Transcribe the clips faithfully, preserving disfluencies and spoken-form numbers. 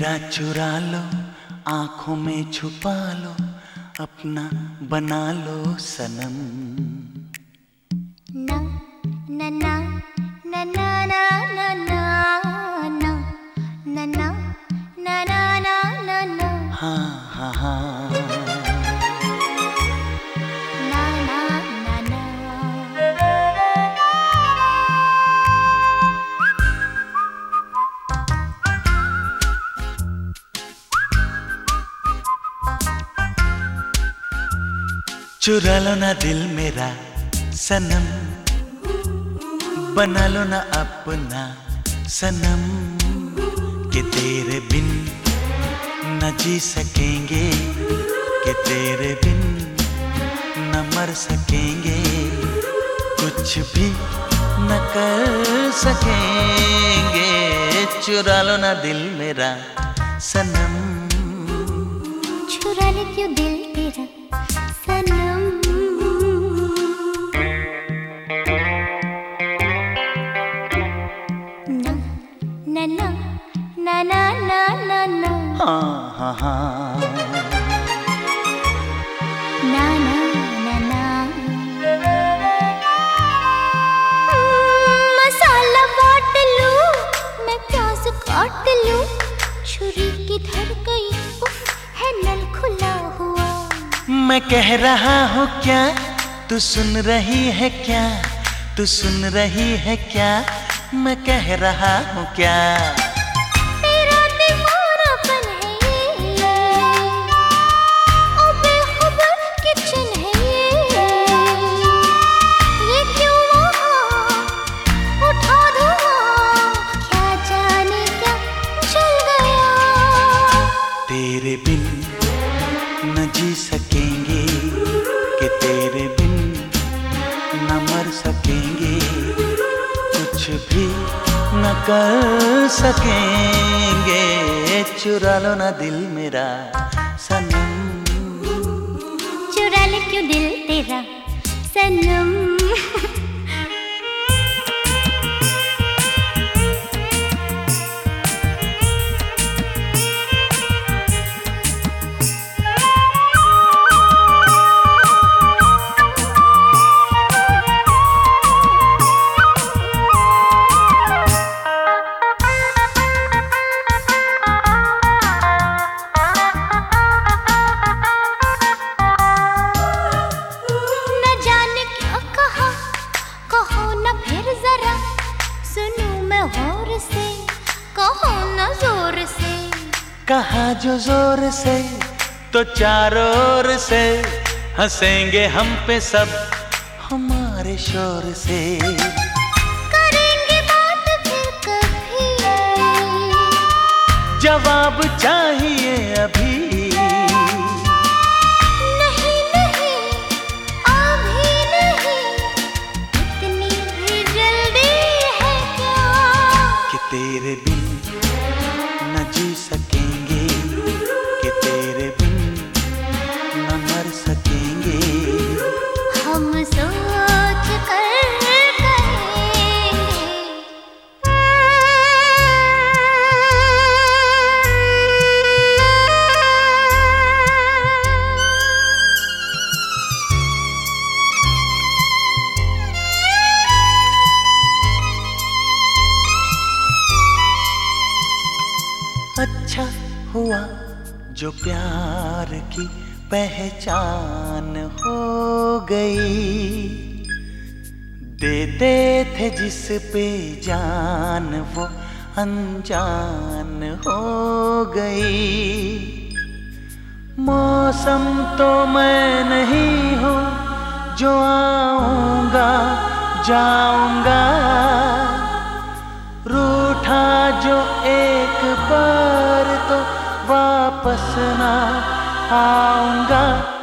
मेरा चुरा लो, आंखों में छुपा लो, अपना बना लो सनम। ना ना ना ना ना ना ना ना ना ना ना ना ना ना ना हाँ हाँ हाँ ना ना ना ना। चुरा लो ना दिल मेरा सनम, बना लो ना अपना सनम, कि तेरे बिन न जी सकेंगे, कि तेरे बिन न मर सकेंगे, कुछ भी न कर सकेंगे। चुरा लो ना दिल मेरा सनम, चुरा ले क्यों दिल तेरा सनम। ना ना ना ना ना ना ना हाँ हाँ हाँ ना ना ना ना। मसाला बांट लूं, मैं प्याज काट लूं, छुरी की धर गई, उफ, है नल खुला हुआ। मैं कह रहा हूँ क्या, तू सुन रही है क्या, तू सुन रही है क्या, मैं कह रहा हूँ क्या। तेरा दीवानापन है ये, ओ बेखबर किचन है ये, ये क्यों वहाँ उठा धुआं, क्या जाने क्या जल गया। तेरे बिन न जी सकेंगे, कि तेरे बिन न मर सकेंगे, कुछ भी न कर सकेंगे। चुरा लो ना दिल मेरा सनम, चुरा ले क्यों दिल तेरा सनम। कहो न जोर से, कहा जो जोर से, तो चारों ओर से हंसेंगे हम पे सब हमारे शोर से। करेंगे बात फिर कभी, जवाब चाहिए अभी। नहीं नहीं अभी नहीं, इतनी भी जल्दी है क्या, कि तेरे बिन न जी सकेंगे, कि तेरे बिन न मर सकेंगे। हम सोच कर अच्छा हुआ जो प्यार की पहचान हो गई, देते थे जिस पे जान वो अनजान हो गई। मौसम तो मैं नहीं हूँ जो आऊँगा जाऊँगा, रूठा जो एक बार तो वापस ना आऊँगा।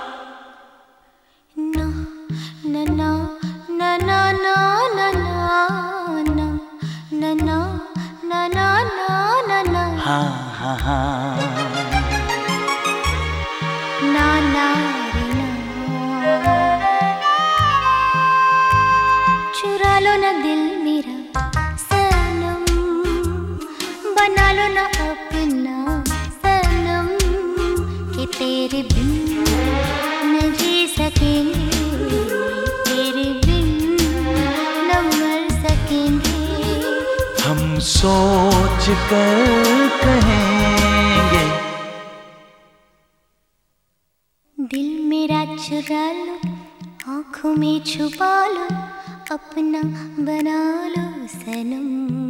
ना ना ना ना ना ना ना ना ना ना ना ना ना ना हाँ हाँ हाँ ना ना रे ना। चुरा लो ना दिल मेरा सनम, बना लो ना अपना तेरे बिन न जी सकेंगे, तेरे बिन न मर सकेंगे। हम सोच कर कहेंगे, दिल मेरा चुरा लो, आँखों में छुपा लो, अपना बना लो सनम।